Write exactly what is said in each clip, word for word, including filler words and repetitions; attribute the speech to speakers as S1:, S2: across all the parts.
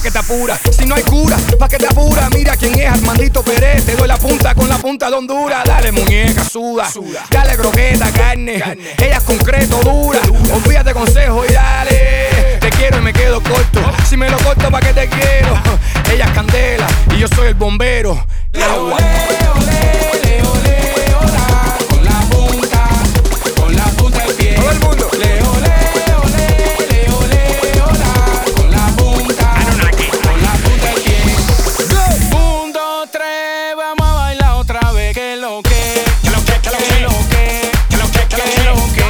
S1: que te apura. Si no hay cura, pa' que te apura. Mira quién es Armandito Pérez. Te doy la punta con la punta de Honduras. Dale muñeca, suda, suda. Dale croqueta, carne, carne. Ella es concreto, dura, dura. Olvídate consejo y dale. Te quiero y me quedo corto. Si me lo corto, pa' que te quiero. Ella es candela y yo soy el bombero.
S2: Le olé, olé, le olé, hola. Con la punta, con la punta del pie.
S1: Todo el mundo.
S2: Le olé, olé, le olé, hola. Con la punta, con la punta del pie. Un, dos, tres, vamos a bailar otra vez. Que lo que, que lo que, que lo que, que lo que, que lo que.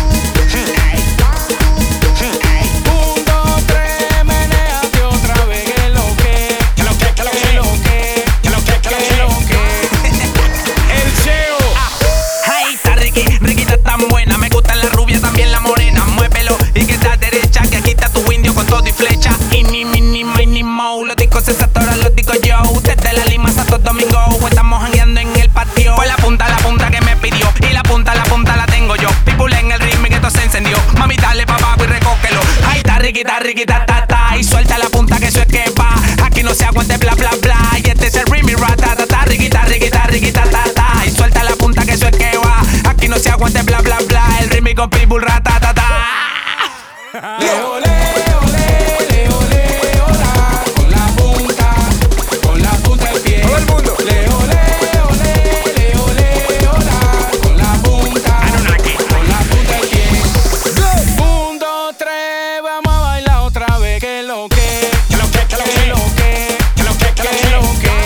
S2: Un, dos, tres, menéate otra vez. Que lo que, que lo que, que lo que, que lo que, que lo que.
S1: El Cheo.
S3: Ay, está Ricky, Ricky está tan buena. Me gustan la rubia, también la morena. Muévelo y que está derecha, que aquí está tu indio con todo y flecha. Y ni, ni, ni, ni, ni, mo. Los discos se saturan, los digo yo. Desde la Lima a Santo Domingo, estamos jangueando en el patio. Pues la punta, la punta que me pidió. Y la punta, la punta la tengo yo. People en el ritmo y que esto se encendió. Mami, dale pa' abajo y recógelo. Ay, está Ricky, está Ricky, ta, ta, ta. Y suelta la punta que eso es que va. Aquí no se aguante, bla, bla, bla. Y este es el ritmo, rata, ta, ta. Ricky, ta, Ricky, ta, Ricky, ta, ta, ta. Y suelta la punta que eso es que va. Aquí no se aguante, bla, bla, bla. El ritmo con Pitbull, rata, ta, ta.
S2: Le olé, olé, le olé, hola. Con la punta, con la punta del pie.
S1: Todo el mundo.
S2: Le olé, olé, le olé, hola. Con la punta, con la punta del pie. Un, dos, tres, vamos a bailar otra vez. Que lo que, que lo que, que lo que, que lo que, que lo que.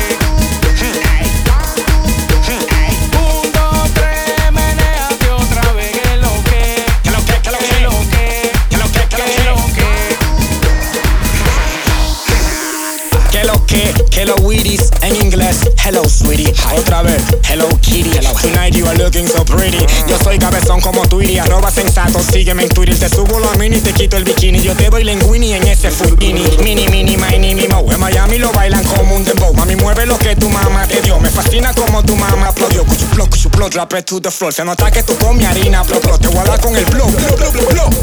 S2: Un, dos, tres, menéate otra vez. Que lo que, que lo que, que lo que, que lo que, que lo que, que lo que.
S4: Que lo que, que lo Wheaties en inglés. Hello sweetie, otra vez, hello kitty. Tonight you are looking so pretty. Yo soy cabezón como Tweety, arroba sensato, sígueme en Twitter. Te subo la mini y te quito el bikini. Yo te doy linguini en ese fulgini. Mini, mini, mini, mi mo. En Miami lo bailan como un dembow. Mami, mueve lo que tu mamá te dio. Me fascina como tu mamá aplaudió. Cuchuplo, cuchuplo, drop it to the floor. Se nota que tú comes harina, plop, plop. Te voy a dar con el blow, blow, blow, blow, blow.